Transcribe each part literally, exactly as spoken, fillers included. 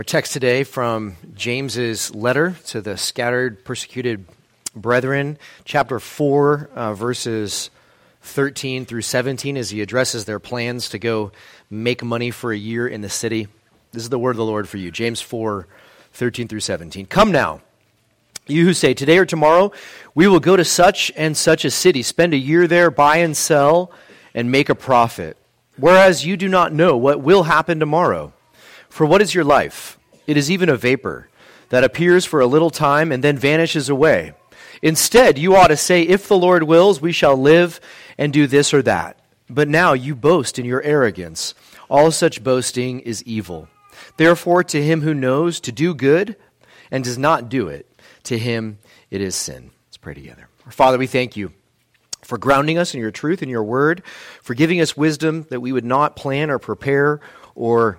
Our text today from James's letter to the scattered, persecuted brethren, chapter four, uh, verses thirteen through seventeen, as he addresses their plans to go make money for a year in the city. This is the word of the Lord for you. James four, thirteen through seventeen. Come now, you who say, today or tomorrow, we will go to such and such a city, spend a year there, buy and sell, and make a profit. Whereas you do not know what will happen tomorrow. For what is your life? It is even a vapor that appears for a little time and then vanishes away. Instead, you ought to say, if the Lord wills, we shall live and do this or that. But now you boast in your arrogance. All such boasting is evil. Therefore, to him who knows to do good and does not do it, to him it is sin. Let's pray together. Our Father, we thank you for grounding us in your truth and your word, for giving us wisdom that we would not plan or prepare or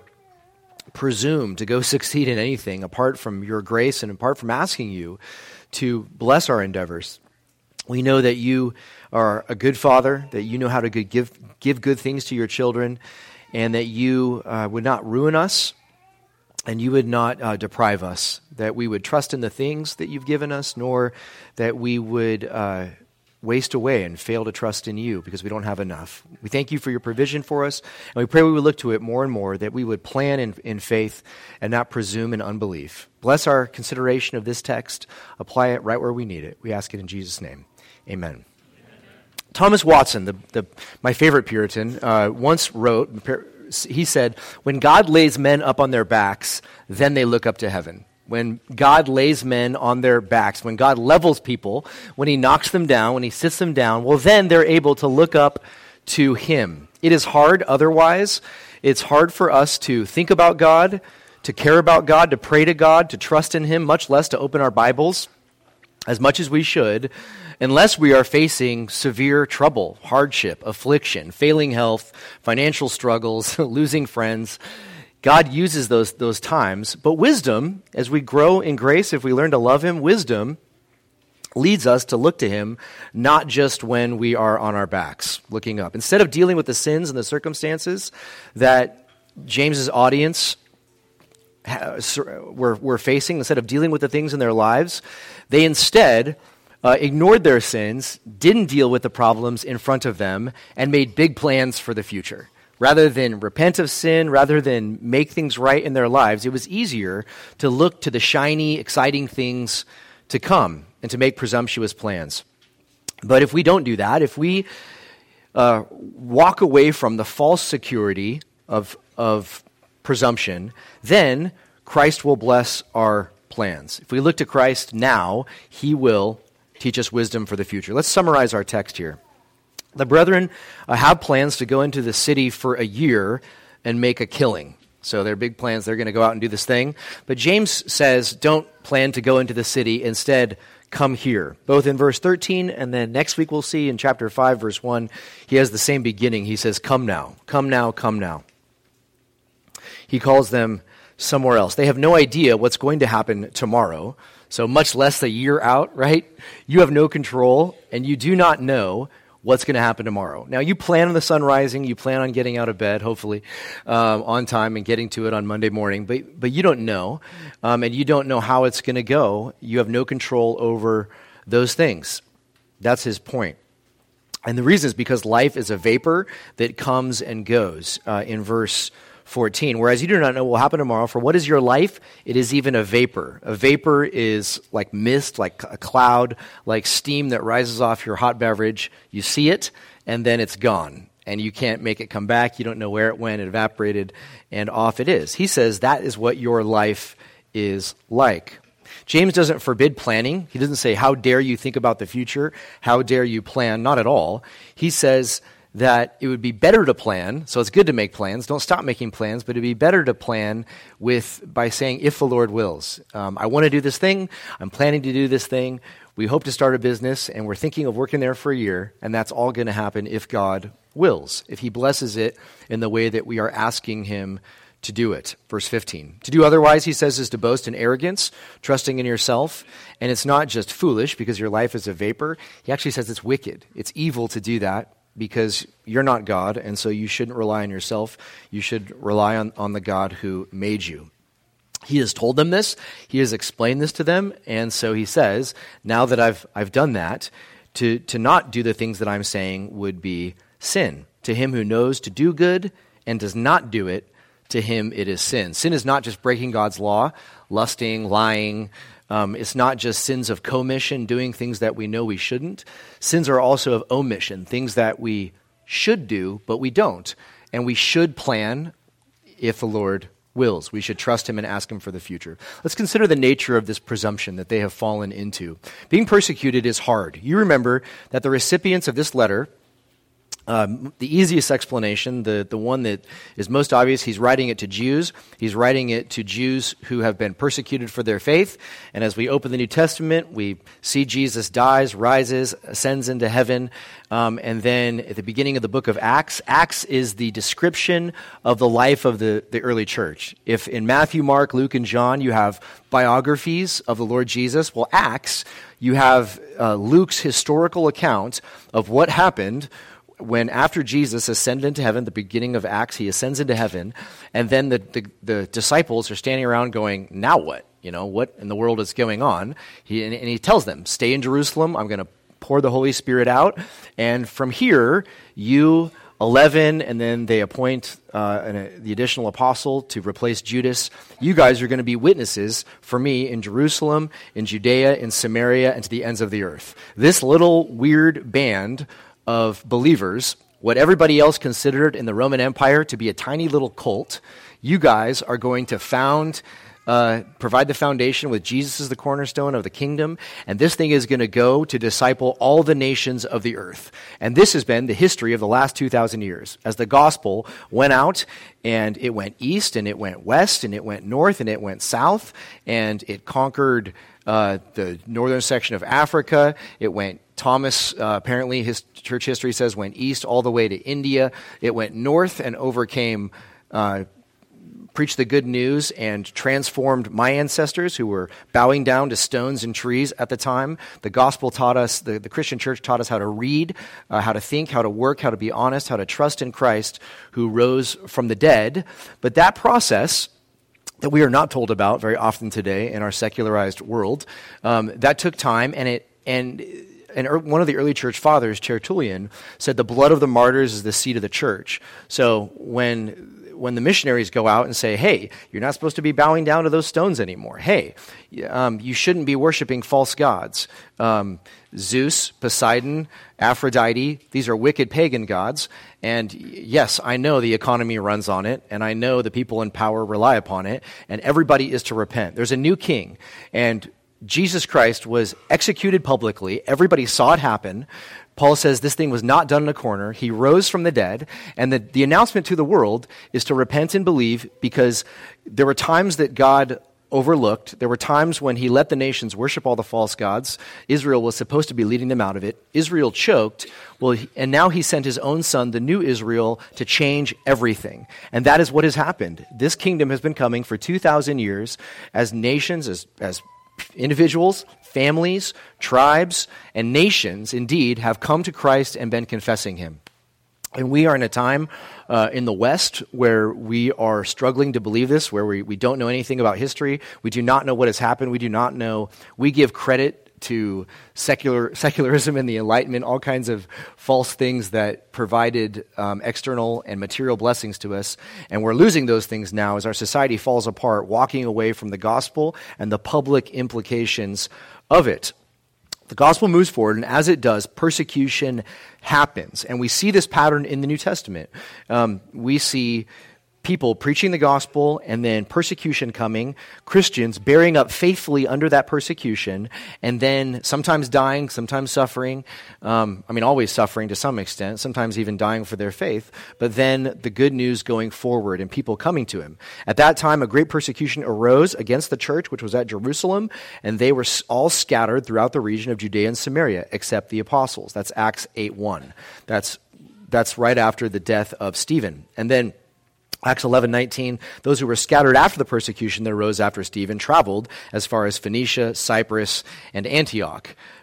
presume to go succeed in anything apart from your grace and apart from asking you to bless our endeavors. We know that you are a good father, that you know how to good, give give good things to your children, and that you uh, would not ruin us, and you would not uh, deprive us, that we would trust in the things that you've given us, nor that we would uh, waste away and fail to trust in you because we don't have enough. We thank you for your provision for us, and we pray we would look to it more and more, that we would plan in, in faith and not presume in unbelief. Bless our consideration of this text. Apply it right where we need it. We ask it in Jesus' name. Amen. Amen. Thomas Watson, the, the, my favorite Puritan, uh, once wrote, he said, when God lays men up on their backs, then they look up to heaven. When God lays men on their backs, when God levels people, when he knocks them down, when he sits them down, well, then they're able to look up to him. It is hard otherwise. It's hard for us to think about God, to care about God, to pray to God, to trust in him, much less to open our Bibles as much as we should, unless we are facing severe trouble, hardship, affliction, failing health, financial struggles, losing friends. God uses those those times, but wisdom, as we grow in grace, if we learn to love him, wisdom leads us to look to him, not just when we are on our backs, looking up. Instead of dealing with the sins and the circumstances that James's audience were, were facing, instead of dealing with the things in their lives, they instead uh, ignored their sins, didn't deal with the problems in front of them, and made big plans for the future. Rather than repent of sin, rather than make things right in their lives, it was easier to look to the shiny, exciting things to come and to make presumptuous plans. But if we don't do that, if we uh, walk away from the false security of, of presumption, then Christ will bless our plans. If we look to Christ now, he will teach us wisdom for the future. Let's summarize our text here. The brethren uh, have plans to go into the city for a year and make a killing. So they're big plans. They're going to go out and do this thing. But James says, don't plan to go into the city. Instead, come here. Both in verse thirteen and then next week we'll see in chapter five, verse one, he has the same beginning. He says, come now, come now, come now. He calls them somewhere else. They have no idea what's going to happen tomorrow. So much less a year out, right? You have no control and you do not know what's going to happen tomorrow. Now, you plan on the sun rising, you plan on getting out of bed, hopefully, um, on time and getting to it on Monday morning, but but you don't know, um, and you don't know how it's going to go. You have no control over those things. That's his point. And the reason is because life is a vapor that comes and goes uh, in verse fourteen. Whereas you do not know what will happen tomorrow, for what is your life? It is even a vapor. A vapor is like mist, like a cloud, like steam that rises off your hot beverage. You see it, and then it's gone. And you can't make it come back. You don't know where it went. It evaporated, and off it is. He says that is what your life is like. James doesn't forbid planning. He doesn't say, how dare you think about the future? How dare you plan? Not at all. He says that it would be better to plan, so it's good to make plans. Don't stop making plans, but it'd be better to plan with by saying, if the Lord wills. Um, I want to do this thing. I'm planning to do this thing. We hope to start a business, and we're thinking of working there for a year, and that's all going to happen if God wills, if he blesses it in the way that we are asking him to do it. Verse fifteen. To do otherwise, he says, is to boast in arrogance, trusting in yourself. And it's not just foolish because your life is a vapor. He actually says it's wicked. It's evil to do that. because you're not God, and so you shouldn't rely on yourself. You should rely on, on the God who made you. He has told them this. He has explained this to them. And so he says, now that I've I've done that, to, to not do the things that I'm saying would be sin. To him who knows to do good and does not do it, to him it is sin. Sin is not just breaking God's law, lusting, lying. Um, it's not just sins of commission, doing things that we know we shouldn't. Sins are also of omission, things that we should do, but we don't. And we should plan if the Lord wills. We should trust him and ask him for the future. Let's consider the nature of this presumption that they have fallen into. Being persecuted is hard. You remember that the recipients of this letter, Um, the easiest explanation, the, the one that is most obvious, he's writing it to Jews. He's writing it to Jews who have been persecuted for their faith. And as we open the New Testament, we see Jesus dies, rises, ascends into heaven. Um, and then at the beginning of the book of Acts, Acts is the description of the life of the, the early church. If in Matthew, Mark, Luke, and John you have biographies of the Lord Jesus, well, Acts, you have uh, Luke's historical account of what happened when after Jesus ascended into heaven, the beginning of Acts, he ascends into heaven, and then the, the, the disciples are standing around going, now what? You know, what in the world is going on? He, and, and he tells them, stay in Jerusalem, I'm going to pour the Holy Spirit out, and from here, you, eleven, and then they appoint uh, an, uh, the additional apostle to replace Judas. You guys are going to be witnesses for me in Jerusalem, in Judea, in Samaria, and to the ends of the earth. This little weird band of believers, what everybody else considered in the Roman Empire to be a tiny little cult, you guys are going to found, uh, provide the foundation with Jesus as the cornerstone of the kingdom, and this thing is going to go to disciple all the nations of the earth. And this has been the history of the last two thousand years. As the gospel went out, and it went east, and it went west, and it went north, and it went south, and it conquered uh, the northern section of Africa. It went Thomas, uh, apparently, his church history says, went east all the way to India. It went north and overcame, uh, preached the good news and transformed my ancestors who were bowing down to stones and trees at the time. The gospel taught us, the, the Christian church taught us how to read, uh, how to think, how to work, how to be honest, how to trust in Christ who rose from the dead. But that process that we are not told about very often today in our secularized world, um, that took time, and it and And one of the early church fathers, Tertullian, said the blood of the martyrs is the seed of the church. So when when the missionaries go out and say, hey, you're not supposed to be bowing down to those stones anymore. Hey, um, you shouldn't be worshiping false gods. Um, Zeus, Poseidon, Aphrodite, these are wicked pagan gods. And yes, I know the economy runs on it, and I know the people in power rely upon it, and everybody is to repent. There's a new king, and Jesus Christ was executed publicly. Everybody saw it happen. Paul says this thing was not done in a corner. He rose from the dead. And the, the announcement to the world is to repent and believe, because there were times that God overlooked. There were times when he let the nations worship all the false gods. Israel was supposed to be leading them out of it. Israel choked. Well, and now he sent his own son, the new Israel, to change everything. And that is what has happened. This kingdom has been coming for two thousand years as nations, as as individuals, families, tribes, and nations, indeed, have come to Christ and been confessing him. And we are in a time uh, in the West where we are struggling to believe this, where we, we don't know anything about history. We do not know what has happened. We do not know. We give credit to secular secularism and the Enlightenment, all kinds of false things that provided um, external and material blessings to us. And we're losing those things now as our society falls apart, walking away from the gospel and the public implications of it. The gospel moves forward, and as it does, persecution happens. And we see this pattern in the New Testament. Um, we see people preaching the gospel and then persecution coming, Christians bearing up faithfully under that persecution, and then sometimes dying, sometimes suffering. Um, I mean, always suffering to some extent, sometimes even dying for their faith, but then the good news going forward and people coming to him. At that time, a great persecution arose against the church, which was at Jerusalem, and they were all scattered throughout the region of Judea and Samaria, except the apostles. That's Acts eight one. That's, that's right after the death of Stephen. And then Acts eleven nineteen, those who were scattered after the persecution that arose after Stephen traveled as far as Phoenicia, Cyprus, and Antioch.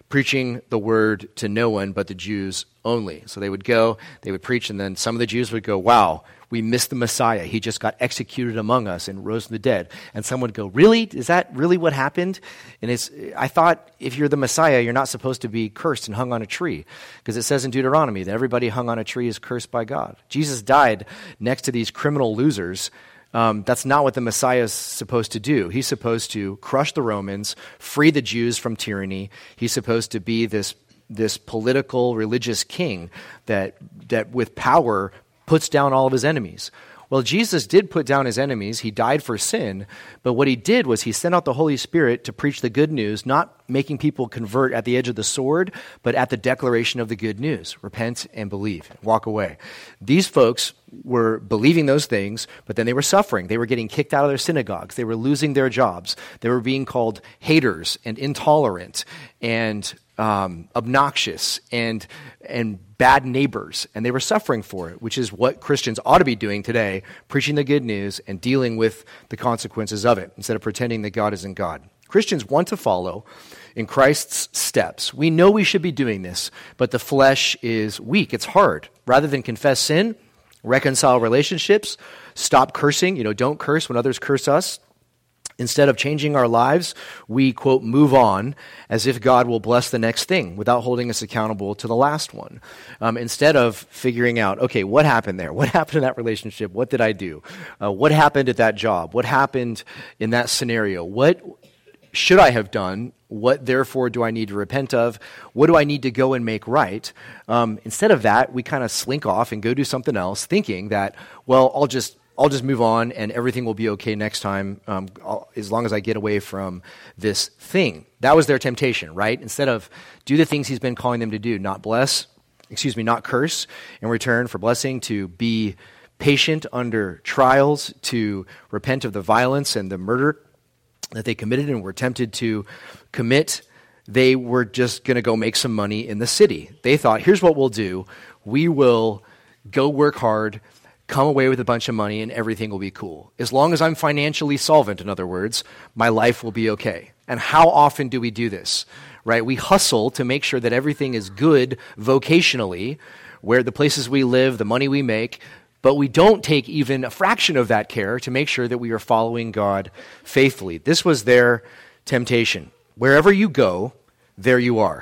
preaching the word to no one but the Jews only. So they would go, they would preach, and then some of the Jews would go, wow, we missed the Messiah. He just got executed among us and rose from the dead. And someone would go, really? Is that really what happened? And it's, I thought if you're the Messiah, you're not supposed to be cursed and hung on a tree. Because it says in Deuteronomy that everybody hung on a tree is cursed by God. Jesus died next to these criminal losers. Um, that's not what the Messiah is supposed to do. He's supposed to crush the Romans, free the Jews from tyranny. He's supposed to be this this political, religious king that that with power puts down all of his enemies. Well, Jesus did put down his enemies. He died for sin. But what he did was he sent out the Holy Spirit to preach the good news, not making people convert at the edge of the sword, but at the declaration of the good news. Repent and believe. Walk away. These folks were believing those things, but then they were suffering. They were getting kicked out of their synagogues. They were losing their jobs. They were being called haters and intolerant and um, obnoxious and and bad neighbors, and they were suffering for it, which is what Christians ought to be doing today, preaching the good news and dealing with the consequences of it instead of pretending that God isn't God. Christians want to follow in Christ's steps. We know we should be doing this, but the flesh is weak. It's hard. Rather than confess sin, reconcile relationships, stop cursing, you know, don't curse when others curse us. Instead of changing our lives, we, quote, move on as if God will bless the next thing without holding us accountable to the last one. Um, instead of figuring out, okay, what happened there? What happened in that relationship? What did I do? Uh, what happened at that job? What happened in that scenario? What should I have done? What, therefore, do I need to repent of? What do I need to go and make right? Um, instead of that, we kind of slink off and go do something else, thinking that, well, I'll just I'll just move on and everything will be okay next time um, as long as I get away from this thing. That was their temptation, right? Instead of do the things he's been calling them to do, not bless, excuse me, not curse in return for blessing, to be patient under trials, to repent of the violence and the murder that they committed and were tempted to commit. They were just going to go make some money in the city. They thought, here's what we'll do. We will go work hard, come away with a bunch of money, and everything will be cool. As long as I'm financially solvent, in other words, my life will be okay. And how often do we do this, right? We hustle to make sure that everything is good vocationally, where the places we live, the money we make, but we don't take even a fraction of that care to make sure that we are following God faithfully. This was their temptation. Wherever you go, there you are.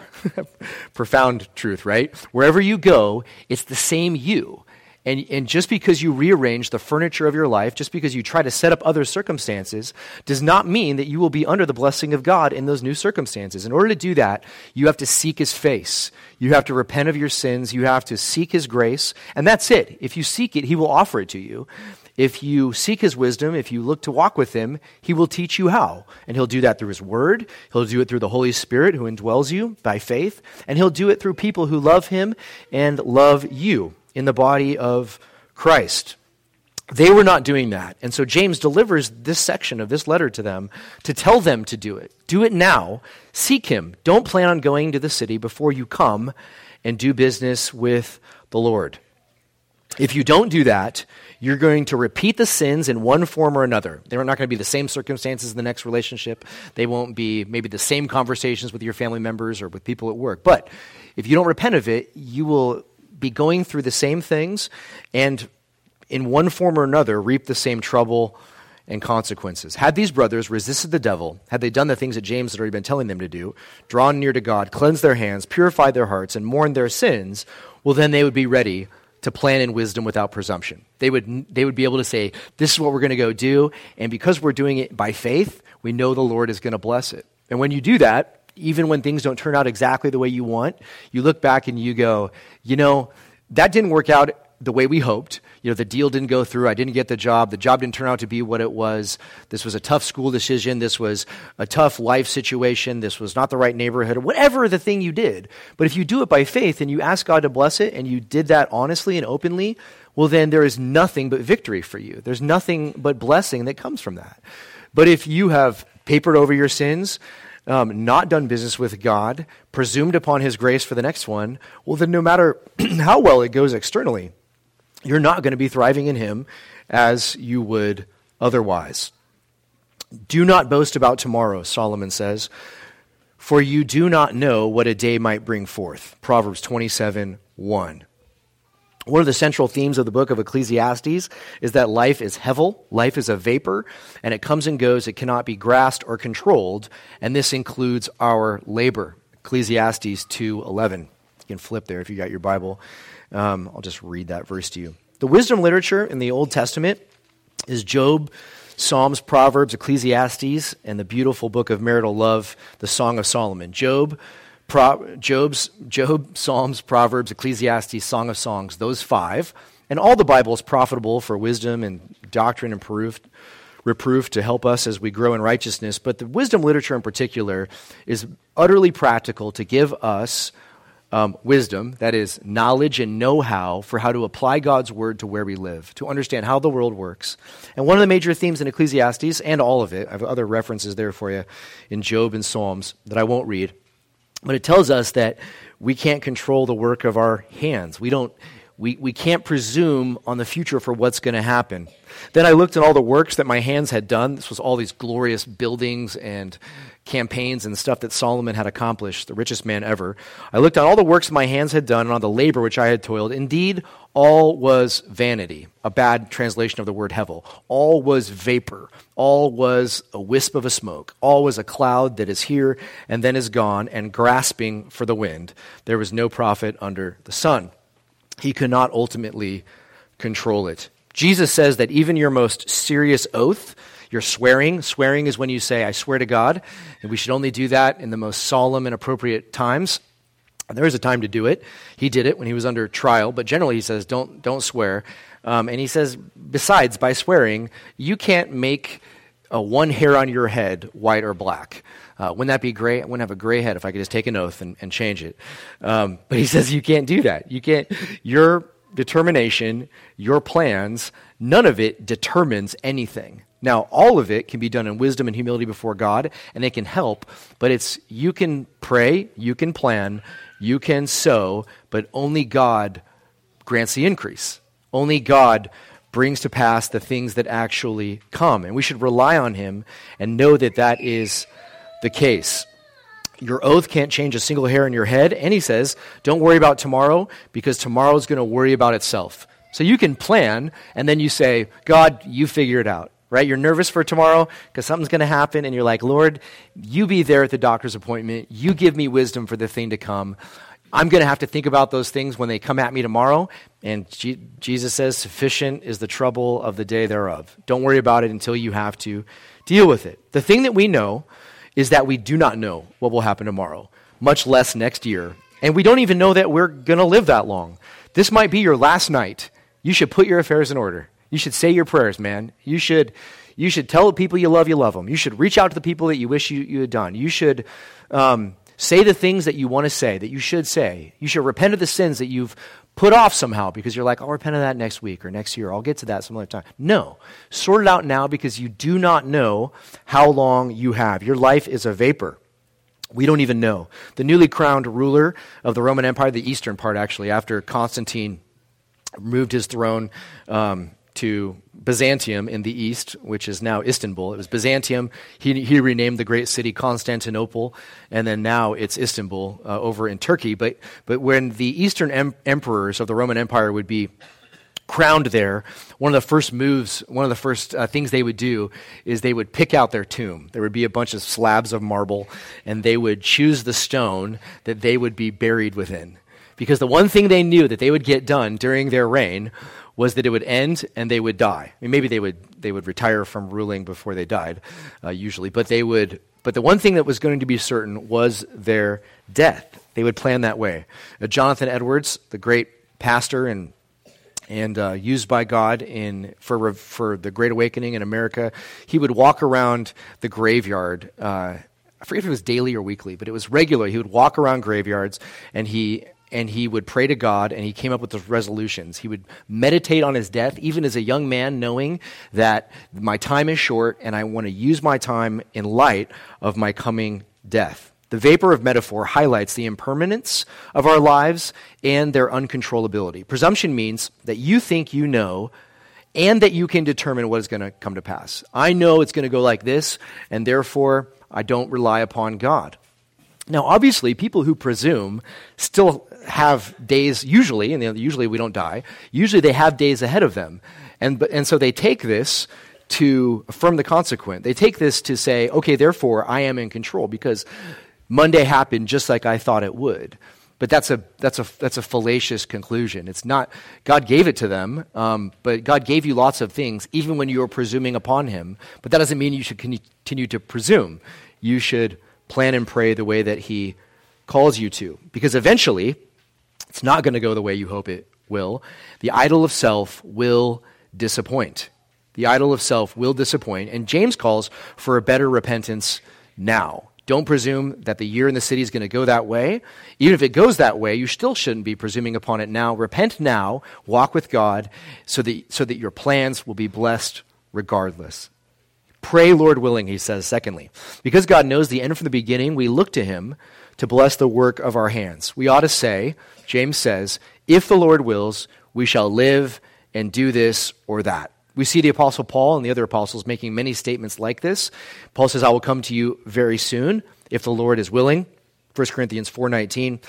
Profound truth, right? Wherever you go, it's the same you. And, and just because you rearrange the furniture of your life, just because you try to set up other circumstances, does not mean that you will be under the blessing of God in those new circumstances. In order to do that, you have to seek his face. You have to repent of your sins. You have to seek his grace. And that's it. If you seek it, he will offer it to you. If you seek his wisdom, if you look to walk with him, he will teach you how. And he'll do that through his word. He'll do it through the Holy Spirit who indwells you by faith. And he'll do it through people who love him and love you in the body of Christ. They were not doing that. And so James delivers this section of this letter to them to tell them to do it. Do it now. Seek him. Don't plan on going to the city before you come and do business with the Lord. If you don't do that, you're going to repeat the sins in one form or another. They're not going to be the same circumstances in the next relationship. They won't be maybe the same conversations with your family members or with people at work. But if you don't repent of it, you will be going through the same things and in one form or another reap the same trouble and consequences. Had these brothers resisted the devil, had they done the things that James had already been telling them to do, drawn near to God, cleansed their hands, purified their hearts, and mourned their sins, well, then they would be ready to plan in wisdom without presumption. They would they would be able to say, this is what we're going to go do, and because we're doing it by faith, we know the Lord is going to bless it. And when you do that, even when things don't turn out exactly the way you want, you look back and you go, you know, that didn't work out the way we hoped. You know, the deal didn't go through. I didn't get the job. The job didn't turn out to be what it was. This was a tough school decision. This was a tough life situation. This was not the right neighborhood, or whatever the thing you did. But if you do it by faith and you ask God to bless it and you did that honestly and openly, well, then there is nothing but victory for you. There's nothing but blessing that comes from that. But if you have papered over your sins, Um, not done business with God, presumed upon his grace for the next one, well, then no matter how well it goes externally, you're not going to be thriving in him as you would otherwise. Do not boast about tomorrow, Solomon says, for you do not know what a day might bring forth. Proverbs twenty-seven one. One of the central themes of the book of Ecclesiastes is that life is hevel, life is a vapor, and it comes and goes. It cannot be grasped or controlled, and this includes our labor. Ecclesiastes two eleven. You can flip there if you got your Bible. Um, I'll just read that verse to you. The wisdom literature in the Old Testament is Job, Psalms, Proverbs, Ecclesiastes, and the beautiful book of marital love, the Song of Solomon. Job, Pro, Job's, Job, Psalms, Proverbs, Ecclesiastes, Song of Songs, those five. And all the Bible is profitable for wisdom and doctrine and proof, reproof to help us as we grow in righteousness. But the wisdom literature in particular is utterly practical to give us um, wisdom, that is, knowledge and know-how for how to apply God's word to where we live, to understand how the world works. And one of the major themes in Ecclesiastes, and all of it, I have other references there for you in Job and Psalms that I won't read, but it tells us that we can't control the work of our hands. We don't. We, we can't presume on the future for what's going to happen. Then I looked at all the works that my hands had done. This was all these glorious buildings and campaigns and stuff that Solomon had accomplished, the richest man ever. I looked at all the works my hands had done and on the labor which I had toiled. Indeed, all was vanity, a bad translation of the word hevel. All was vapor. All was a wisp of a smoke. All was a cloud that is here and then is gone and grasping for the wind. There was no profit under the sun. He could not ultimately control it. Jesus says that even your most serious oath, your swearing, swearing is when you say, I swear to God, and we should only do that in the most solemn and appropriate times. There is a time to do it. He did it when he was under trial, but generally he says, don't, don't swear. Um, and he says, besides, by swearing, you can't make uh, one hair on your head white or black. Uh, wouldn't that be great? I wouldn't have a gray head if I could just take an oath and, and change it. Um, but he says you can't do that. You can't. Your determination, your plans, none of it determines anything. Now, all of it can be done in wisdom and humility before God, and it can help. But it's you can pray, you can plan, you can sow, but only God grants the increase. Only God brings to pass the things that actually come, and we should rely on Him and know that that is the case. Your oath can't change a single hair in your head. And he says, don't worry about tomorrow because tomorrow is going to worry about itself. So you can plan and then you say, God, you figure it out, right? You're nervous for tomorrow because something's going to happen and you're like, Lord, you be there at the doctor's appointment. You give me wisdom for the thing to come. I'm going to have to think about those things when they come at me tomorrow. And G- Jesus says, sufficient is the trouble of the day thereof. Don't worry about it until you have to deal with it. The thing that we know is that we do not know what will happen tomorrow, much less next year. And we don't even know that we're going to live that long. This might be your last night. You should put your affairs in order. You should say your prayers, man. You should you should tell the people you love you love them. You should reach out to the people that you wish you, you had done. You should um, say the things that you want to say, that you should say. You should repent of the sins that you've put off somehow because you're like, I'll repent of that next week or next year. I'll get to that some other time. No. Sort it out now because you do not know how long you have. Your life is a vapor. We don't even know. The newly crowned ruler of the Roman Empire, the eastern part actually, after Constantine moved his throne um, to Byzantium in the east, which is now Istanbul. It was Byzantium. He, he renamed the great city Constantinople, and then now it's Istanbul uh, over in Turkey. But but when the eastern em- emperors of the Roman Empire would be crowned there, one of the first moves, one of the first uh, things they would do is they would pick out their tomb. There would be a bunch of slabs of marble, and they would choose the stone that they would be buried within. Because the one thing they knew that they would get done during their reign was that it would end and they would die. I mean, maybe they would they would retire from ruling before they died, uh, usually, but they would. But the one thing that was going to be certain was their death. They would plan that way. Uh, Jonathan Edwards, the great pastor and and uh, used by God in for for the Great Awakening in America, he would walk around the graveyard. Uh, I forget if it was daily or weekly, but it was regular. He would walk around graveyards and he. And he would pray to God, and he came up with those resolutions. He would meditate on his death, even as a young man, knowing that my time is short, and I want to use my time in light of my coming death. The vapor of metaphor highlights the impermanence of our lives and their uncontrollability. Presumption means that you think you know, and that you can determine what is going to come to pass. I know it's going to go like this, and therefore I don't rely upon God. Now, obviously, people who presume still have days, usually, and usually we don't die, usually they have days ahead of them. And, and so they take this to affirm the consequent. They take this to say, okay, therefore, I am in control because Monday happened just like I thought it would. But that's a that's a that's a fallacious conclusion. It's not, God gave it to them, um, but God gave you lots of things, even when you are presuming upon him. But that doesn't mean you should continue to presume. You should plan and pray the way that he calls you to. Because eventually, it's not going to go the way you hope it will. The idol of self will disappoint. The idol of self will disappoint. And James calls for a better repentance now. Don't presume that the year in the city is going to go that way. Even if it goes that way, you still shouldn't be presuming upon it now. Repent now, walk with God, so that, so that your plans will be blessed regardless. Pray, Lord willing, he says, secondly. Because God knows the end from the beginning, we look to him to bless the work of our hands. We ought to say, James says, if the Lord wills, we shall live and do this or that. We see the Apostle Paul and the other apostles making many statements like this. Paul says, I will come to you very soon, if the Lord is willing. First Corinthians four nineteen.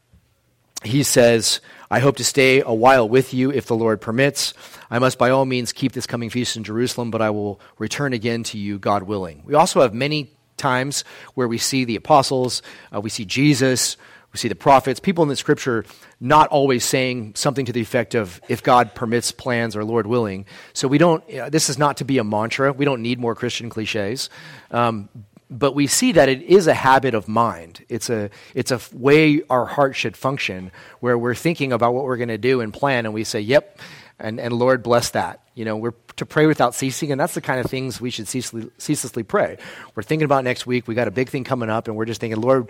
He says, I hope to stay a while with you if the Lord permits. I must by all means keep this coming feast in Jerusalem, but I will return again to you, God willing. We also have many times where we see the apostles, uh, we see Jesus, we see the prophets, people in the scripture not always saying something to the effect of, if God permits plans or Lord willing. So we don't, you know, this is not to be a mantra. We don't need more Christian cliches. Um, but we see that it is a habit of mind. It's a it's a way our heart should function, where we're thinking about what we're going to do and plan, and we say, yep, and, and Lord bless that. You know, we're to pray without ceasing, and that's the kind of things we should ceaselessly, ceaselessly pray. We're thinking about next week. We got a big thing coming up, and we're just thinking, Lord,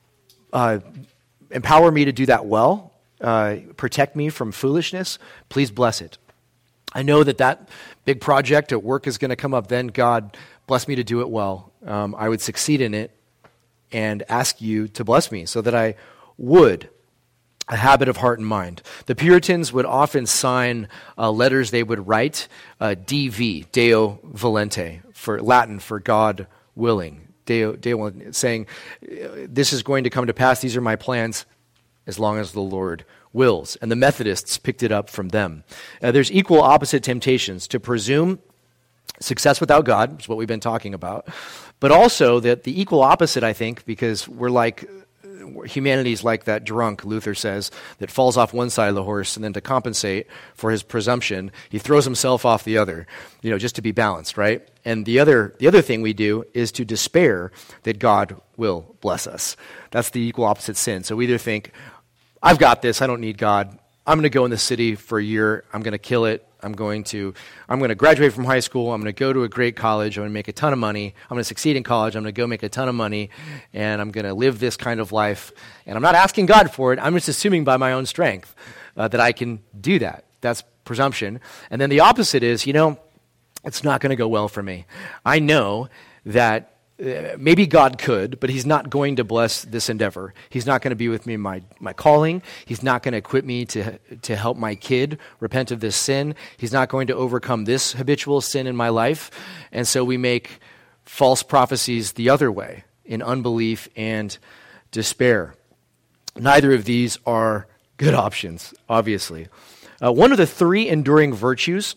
uh, empower me to do that well. Uh, protect me from foolishness. Please bless it. I know that that big project at work is going to come up. Then God bless me to do it well. Um, I would succeed in it and ask you to bless me so that I would. A habit of heart and mind. The Puritans would often sign uh, letters they would write, uh, D V, Deo Volente, for Latin for God willing. Deo, Deo, saying, this is going to come to pass. These are my plans as long as the Lord wills. And the Methodists picked it up from them. Uh, there's equal opposite temptations to presume success without God, which is what we've been talking about, but also that the equal opposite, I think, because we're like, humanity's like that drunk, Luther says, that falls off one side of the horse, and then to compensate for his presumption, he throws himself off the other, you know, just to be balanced, right? And the other the other thing we do is to despair that God will bless us. That's the equal opposite sin. So we either think, I've got this, I don't need God. I'm going to go in the city for a year, I'm going to kill it. I'm going to I'm going to graduate from high school. I'm going to go to a great college. I'm going to make a ton of money. I'm going to succeed in college. I'm going to go make a ton of money, and I'm going to live this kind of life. And I'm not asking God for it. I'm just assuming by my own strength uh, that I can do that. That's presumption. And then the opposite is, you know, it's not going to go well for me. I know that uh, maybe God could, but he's not going to bless this endeavor. He's not going to be with me in my, my calling. He's not going to equip me to, to help my kid repent of this sin. He's not going to overcome this habitual sin in my life. And so we make false prophecies the other way, in unbelief and despair. Neither of these are good options, obviously. Uh, one of the three enduring virtues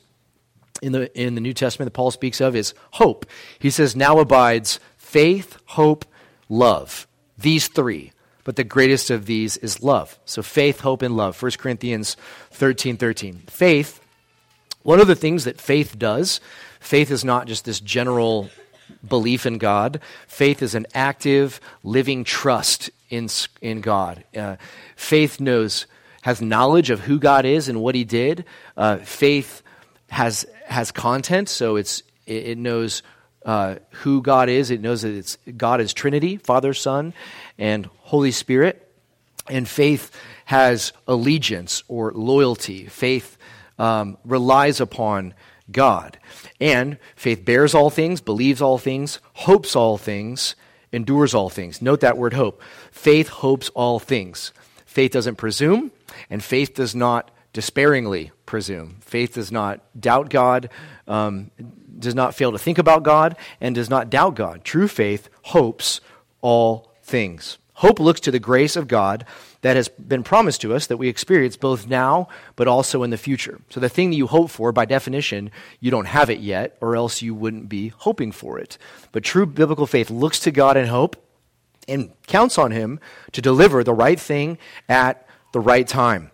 in the in the New Testament that Paul speaks of is hope. He says, now abides faith, hope, love. These three. But the greatest of these is love. So faith, hope, and love. First Corinthians thirteen thirteen. Faith, one of the things that faith does, faith is not just this general belief in God. Faith is an active, living trust in, in God. Uh, faith knows, has knowledge of who God is and what he did. Uh, faith has has content, so it's it, it knows uh, who God is. It knows that it's God is Trinity, Father, Son, and Holy Spirit. And faith has allegiance or loyalty. Faith um, relies upon God. And faith bears all things, believes all things, hopes all things, endures all things. Note that word hope. Faith hopes all things. Faith doesn't presume, and faith does not despairingly presume. Faith does not doubt God, um, does not fail to think about God, and does not doubt God. True faith hopes all things. Hope looks to the grace of God that has been promised to us that we experience both now but also in the future. So the thing that you hope for, by definition, you don't have it yet, or else you wouldn't be hoping for it. But true biblical faith looks to God in hope and counts on him to deliver the right thing at the right time.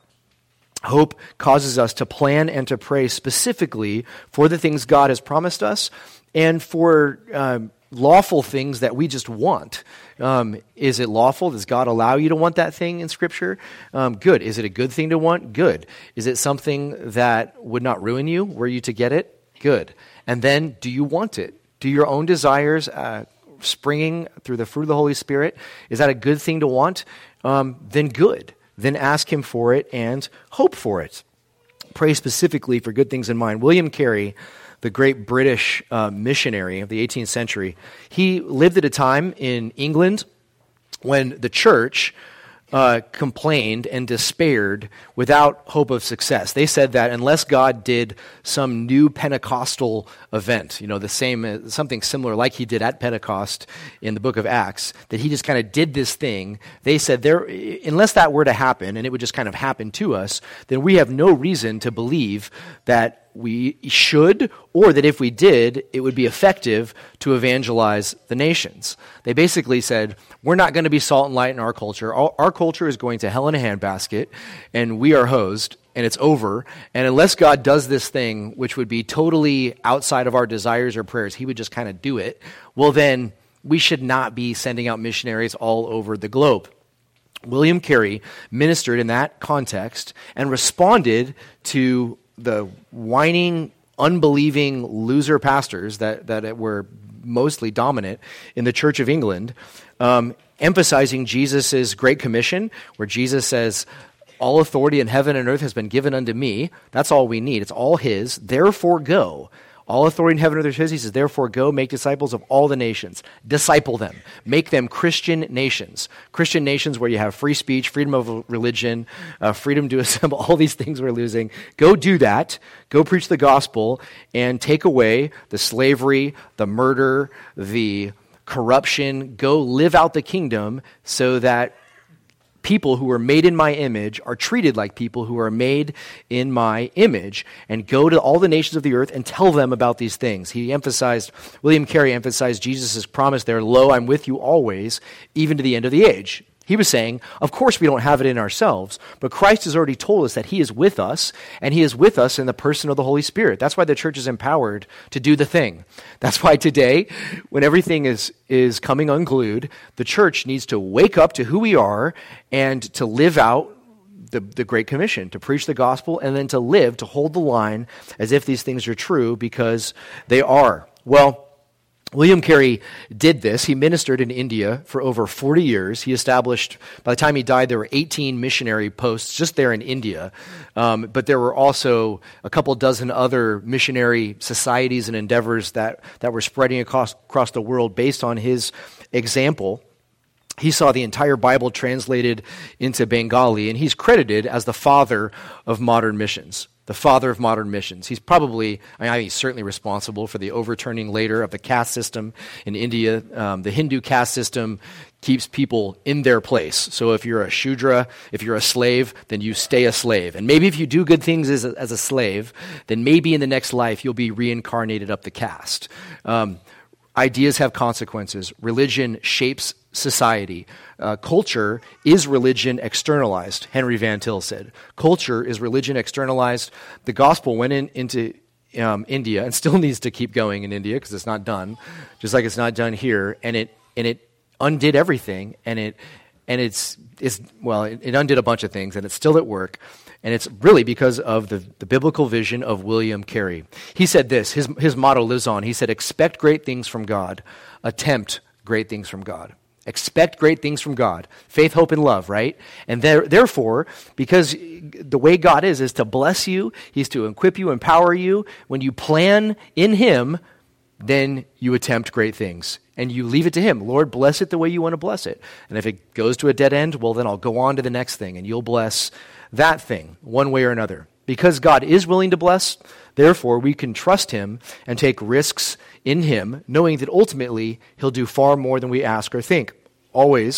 Hope causes us to plan and to pray specifically for the things God has promised us and for uh, lawful things that we just want. Um, is it lawful? Does God allow you to want that thing in Scripture? Um, good. Is it a good thing to want? Good. Is it something that would not ruin you were you to get it? Good. And then, do you want it? Do your own desires uh, springing through the fruit of the Holy Spirit, is that a good thing to want? Um, then good. Then ask him for it and hope for it. Pray specifically for good things in mind. William Carey, the great British uh, missionary of the eighteenth century, he lived at a time in England when the church uh, complained and despaired without hope of success. They said that unless God did some new Pentecostal event, you know, the same, something similar like he did at Pentecost in the book of Acts, that he just kind of did this thing, they said there, unless that were to happen, and it would just kind of happen to us, then we have no reason to believe that we should, or that if we did, it would be effective to evangelize the nations. They basically said, we're not going to be salt and light in our culture. Our, our culture is going to hell in a handbasket, and we are hosed, and it's over. And unless God does this thing, which would be totally outside of our desires or prayers, he would just kind of do it, well then, we should not be sending out missionaries all over the globe. William Carey ministered in that context and responded to the whining, unbelieving loser pastors that, that were mostly dominant in the Church of England, um, emphasizing Jesus' Great Commission, where Jesus says, all authority in heaven and earth has been given unto me. That's all we need. It's all his. Therefore go. All authority in heaven and earth is his. He says, therefore go, make disciples of all the nations. Disciple them. Make them Christian nations. Christian nations where you have free speech, freedom of religion, uh, freedom to assemble, all these things we're losing. Go do that. Go preach the gospel and take away the slavery, the murder, the corruption. Go live out the kingdom so that people who are made in my image are treated like people who are made in my image, and go to all the nations of the earth and tell them about these things. He emphasized, William Carey emphasized Jesus' promise there, lo, I'm with you always, even to the end of the age. He was saying, of course we don't have it in ourselves, but Christ has already told us that he is with us, and he is with us in the person of the Holy Spirit. That's why the church is empowered to do the thing. That's why today, when everything is, is coming unglued, the church needs to wake up to who we are and to live out the, the Great Commission, to preach the gospel, and then to live, to hold the line as if these things are true, because they are. Well, William Carey did this. He ministered in India for over forty years. He established, by the time he died, there were eighteen missionary posts just there in India. Um, but there were also a couple dozen other missionary societies and endeavors that, that were spreading across, across the world based on his example. He saw the entire Bible translated into Bengali, and he's credited as the father of modern missions. The father of modern missions. He's probably, I mean, he's certainly responsible for the overturning later of the caste system in India. Um, the Hindu caste system keeps people in their place. So if you're a Shudra, if you're a slave, then you stay a slave. And maybe if you do good things as a, as a slave, then maybe in the next life you'll be reincarnated up the caste. Um, ideas have consequences. Religion shapes society. Uh, culture is religion externalized, Henry Van Til said. Culture is religion externalized. The gospel went in, into um, India and still needs to keep going in India because it's not done, just like it's not done here. And it and it undid everything. And it and it's it's well, it, it undid a bunch of things, and it's still at work. And it's really because of the, the biblical vision of William Carey. He said this. His his motto lives on. He said, "Expect great things from God. Attempt great things from God." Expect great things from God. Faith, hope, and love, right? And there, therefore, because the way God is, is to bless you, he's to equip you, empower you. When you plan in him, then you attempt great things. And you leave it to him. Lord, bless it the way you want to bless it. And if it goes to a dead end, well, then I'll go on to the next thing, and you'll bless that thing one way or another. Because God is willing to bless, therefore, we can trust him and take risks in him, knowing that ultimately he'll do far more than we ask or think. Always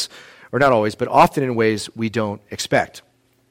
or not always, but often in ways we don't expect.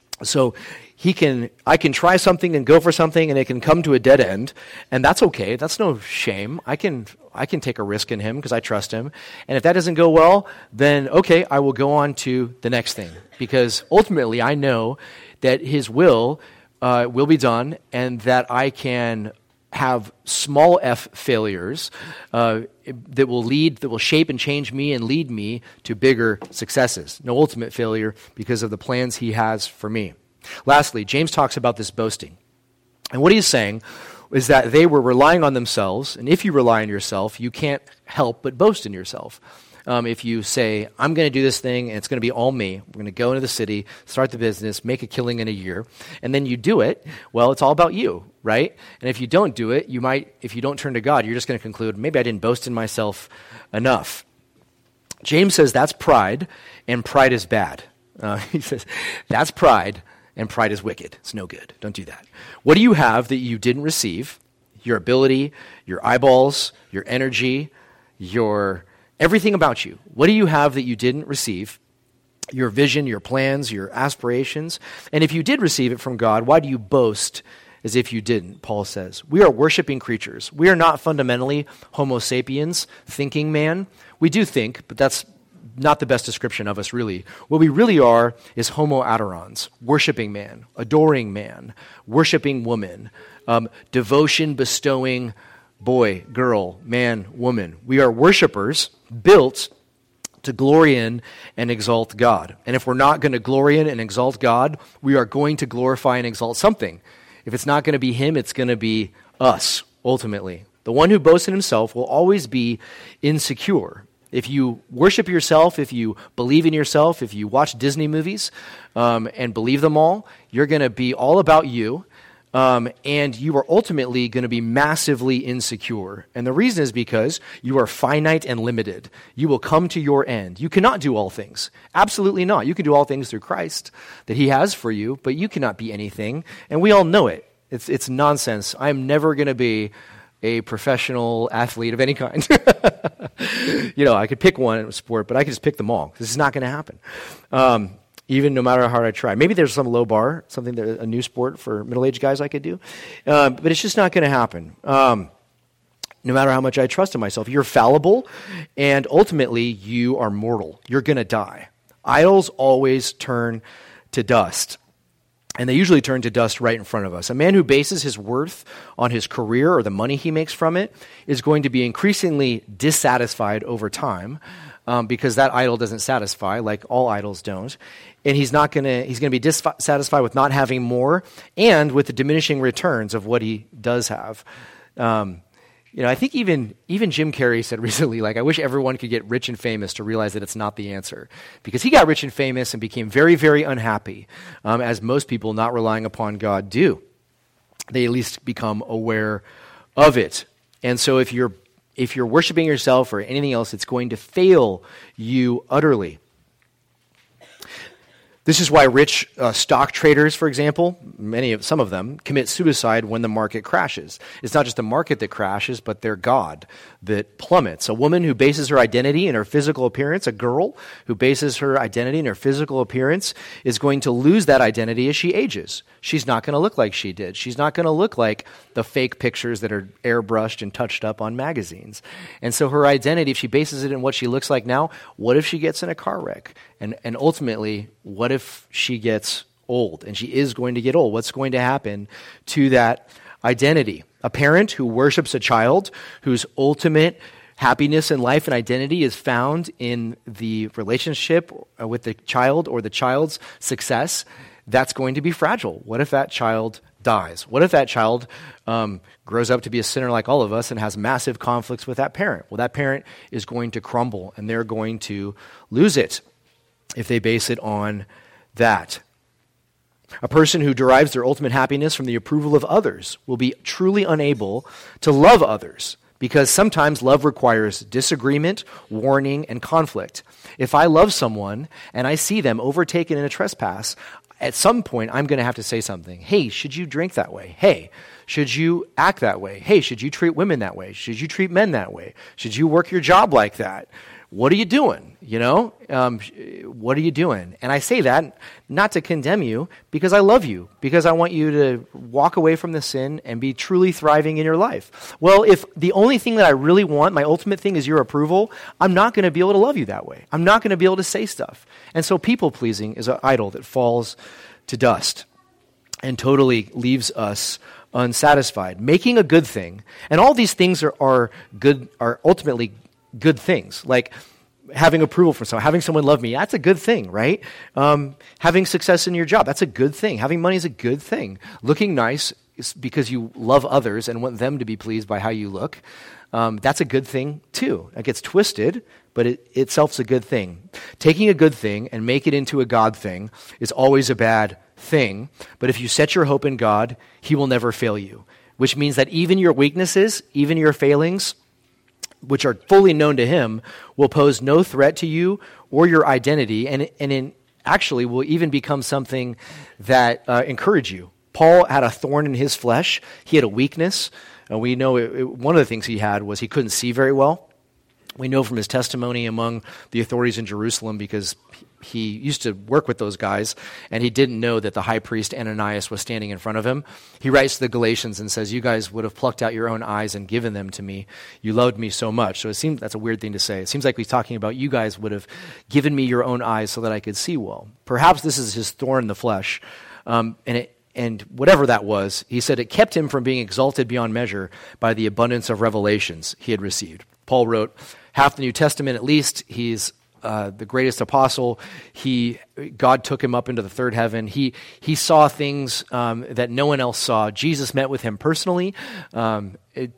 So he can, I can try something and go for something and it can come to a dead end, and that's okay. That's no shame. I can, I can take a risk in him because I trust him. And if that doesn't go well, then okay, I will go on to the next thing, because ultimately I know that his will uh, will be done, and that I can have small f failures uh, that will lead, that will shape and change me and lead me to bigger successes. No ultimate failure because of the plans he has for me. Lastly, James talks about this boasting. And what he's saying is that they were relying on themselves, and if you rely on yourself, you can't help but boast in yourself. Um, if you say, I'm going to do this thing, and it's going to be all me, we're going to go into the city, start the business, make a killing in a year, and then you do it, well, it's all about you, right? And if you don't do it, you might, if you don't turn to God, you're just going to conclude, maybe I didn't boast in myself enough. James says that's pride, and pride is bad. Uh, he says, that's pride, and pride is wicked. It's no good. Don't do that. What do you have that you didn't receive? Your ability, your eyeballs, your energy, your everything about you. What do you have that you didn't receive? Your vision, your plans, your aspirations. And if you did receive it from God, why do you boast as if you didn't? Paul says, we are worshiping creatures. We are not fundamentally Homo sapiens, thinking man. We do think, but that's not the best description of us, really. What we really are is Homo adorans, worshiping man, adoring man, worshiping woman, um, devotion bestowing boy, girl, man, woman. We are worshipers built to glory in and exalt God. And if we're not going to glory in and exalt God, we are going to glorify and exalt something. If it's not going to be him, it's going to be us, ultimately. The one who boasts in himself will always be insecure. If you worship yourself, if you believe in yourself, if you watch Disney movies um, and believe them all, you're going to be all about you. Um, and you are ultimately going to be massively insecure. And the reason is because you are finite and limited. You will come to your end. You cannot do all things. Absolutely not. You can do all things through Christ that he has for you, but you cannot be anything. And we all know it. It's, it's nonsense. I'm never going to be a professional athlete of any kind. You know, I could pick one sport, but I could just pick them all. This is not going to happen. Um, Even no matter how hard I try. Maybe there's some low bar, something that a new sport for middle-aged guys I could do. Uh, but it's just not going to happen. Um, no matter how much I trust in myself. You're fallible, and ultimately you are mortal. You're going to die. Idols always turn to dust. And they usually turn to dust right in front of us. A man who bases his worth on his career or the money he makes from it is going to be increasingly dissatisfied over time. Um, because that idol doesn't satisfy, like all idols don't. And he's not going to, he's going to be dissatisfied with not having more and with the diminishing returns of what he does have. Um, you know, I think even even Jim Carrey said recently, like, I wish everyone could get rich and famous to realize that it's not the answer. Because he got rich and famous and became very, very unhappy, um, as most people not relying upon God do. They at least become aware of it. And so if you're If you're worshiping yourself or anything else, it's going to fail you utterly. This is why rich uh, stock traders, for example, many of some of them commit suicide when the market crashes. It's not just the market that crashes, but their God that plummets. A woman who bases her identity in her physical appearance, a girl who bases her identity in her physical appearance, is going to lose that identity as she ages. She's not going to look like she did. She's not going to look like the fake pictures that are airbrushed and touched up on magazines. And so her identity, if she bases it in what she looks like now, what if she gets in a car wreck? And and ultimately, what if she gets old? And she is going to get old. What's going to happen to that identity? A parent who worships a child whose ultimate happiness in life and identity is found in the relationship with the child or the child's success, that's going to be fragile. What if that child dies? What if that child um, grows up to be a sinner like all of us and has massive conflicts with that parent? Well, that parent is going to crumble, and they're going to lose it if they base it on that. A person who derives their ultimate happiness from the approval of others will be truly unable to love others, because sometimes love requires disagreement, warning, and conflict. If I love someone and I see them overtaken in a trespass, at some point I'm going to have to say something. Hey, should you drink that way? Hey, should you act that way? Hey, should you treat women that way? Should you treat men that way? Should you work your job like that? what are you doing? You know, um, what are you doing? And I say that not to condemn you, because I love you, because I want you to walk away from the sin and be truly thriving in your life. Well, if the only thing that I really want, my ultimate thing, is your approval, I'm not going to be able to love you that way. I'm not going to be able to say stuff. And so people-pleasing is an idol that falls to dust and totally leaves us unsatisfied. Making a good thing, and all these things are, are good, are ultimately good things, like having approval from someone, having someone love me, that's a good thing, right? Um, having success in your job, that's a good thing. Having money is a good thing. Looking nice is because you love others and want them to be pleased by how you look. Um, that's a good thing too. It gets twisted, but it itself's a good thing. Taking a good thing and make it into a God thing is always a bad thing. But if you set your hope in God, he will never fail you, which means that even your weaknesses, even your failings, which are fully known to him, will pose no threat to you or your identity, and, and in, actually will even become something that uh, encourage you. Paul had a thorn in his flesh. He had a weakness. And we know it, it, one of the things he had was he couldn't see very well. We know from his testimony among the authorities in Jerusalem, because he used to work with those guys, and he didn't know that the high priest Ananias was standing in front of him. He writes to the Galatians and says, you guys would have plucked out your own eyes and given them to me. You loved me so much. So it seems that's a weird thing to say. It seems like he's talking about you guys would have given me your own eyes so that I could see well. Perhaps this is his thorn in the flesh. Um, and it And whatever that was, he said it kept him from being exalted beyond measure by the abundance of revelations he had received. Paul wrote half the New Testament at least. He's uh, the greatest apostle. He God took him up into the third heaven. He he saw things um, that no one else saw. Jesus met with him personally um,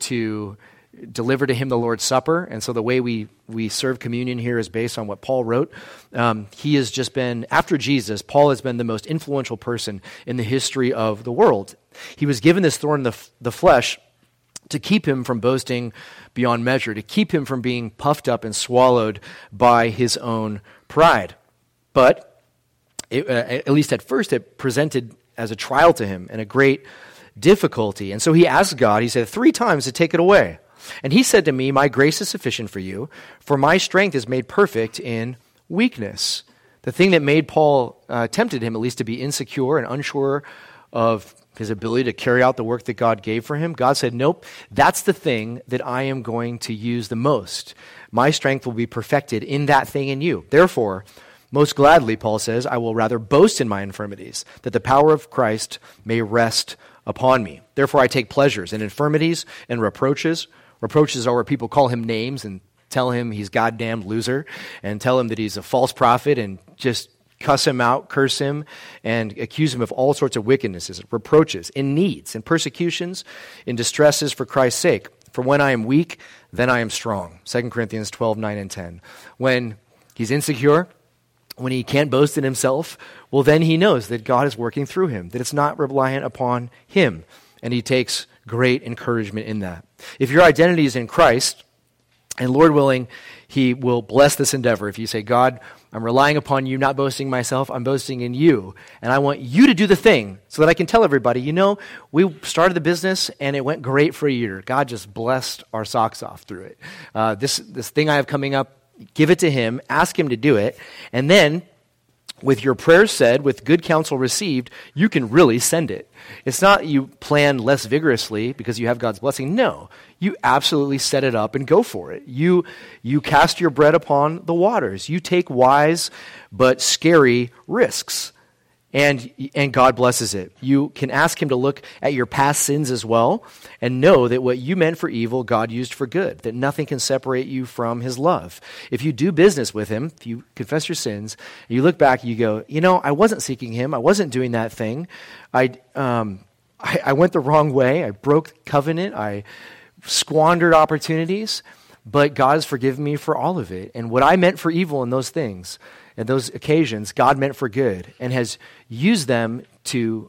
to deliver to him the Lord's Supper. And so the way we, we serve communion here is based on what Paul wrote. Um, he has just been, after Jesus, Paul has been the most influential person in the history of the world. He was given this thorn in the, the flesh to keep him from boasting beyond measure, to keep him from being puffed up and swallowed by his own pride. But it, uh, at least at first, it presented as a trial to him and a great difficulty. And so he asked God, he said, three times to take it away. And he said to me, my grace is sufficient for you, for my strength is made perfect in weakness. The thing that made Paul, uh, tempted him at least to be insecure and unsure of his ability to carry out the work that God gave for him, God said, nope, that's the thing that I am going to use the most. My strength will be perfected in that thing in you. Therefore, most gladly, Paul says, I will rather boast in my infirmities, that the power of Christ may rest upon me. Therefore, I take pleasures in infirmities and reproaches. Reproaches are where people call him names and tell him he's goddamn loser and tell him that he's a false prophet and just cuss him out, curse him, and accuse him of all sorts of wickednesses, reproaches, in needs, in persecutions, in distresses for Christ's sake. For when I am weak, then I am strong. Second Corinthians twelve, nine and ten. When he's insecure, when he can't boast in himself, well, then he knows that God is working through him, that it's not reliant upon him, and he takes great encouragement in that. If your identity is in Christ, and Lord willing, he will bless this endeavor. If you say, God, I'm relying upon you, not boasting myself, I'm boasting in you, and I want you to do the thing so that I can tell everybody, you know, we started the business and it went great for a year. God just blessed our socks off through it. Uh, this, this thing I have coming up, give it to him, ask him to do it, and then with your prayers said, with good counsel received, you can really send it. It's not you plan less vigorously because you have God's blessing. No, you absolutely set it up and go for it. You, you cast your bread upon the waters. You take wise but scary risks, and, and God blesses it. You can ask him to look at your past sins as well and know that what you meant for evil, God used for good, that nothing can separate you from his love. If you do business with him, if you confess your sins, and you look back, you go, you know, I wasn't seeking him. I wasn't doing that thing. I, um, I, I went the wrong way. I broke covenant. I squandered opportunities, but God has forgiven me for all of it. And what I meant for evil in those things, and those occasions, God meant for good and has used them to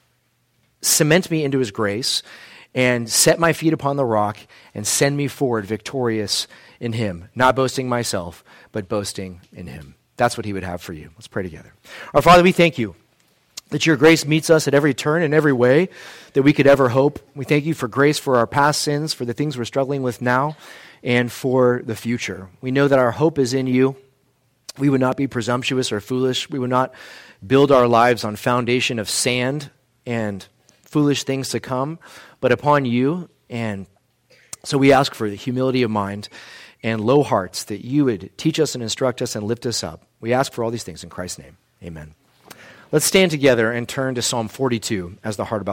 cement me into his grace and set my feet upon the rock and send me forward victorious in him, not boasting myself, but boasting in him. That's what he would have for you. Let's pray together. Our Father, we thank you that your grace meets us at every turn and every way that we could ever hope. We thank you for grace for our past sins, for the things we're struggling with now. and for the future. We know that our hope is in you. We would not be presumptuous or foolish. We would not build our lives on foundation of sand and foolish things to come, but upon you. And so we ask for the humility of mind and low hearts, that you would teach us and instruct us and lift us up. We ask for all these things in Christ's name. Amen. Let's stand together and turn to Psalm forty-two as the heart about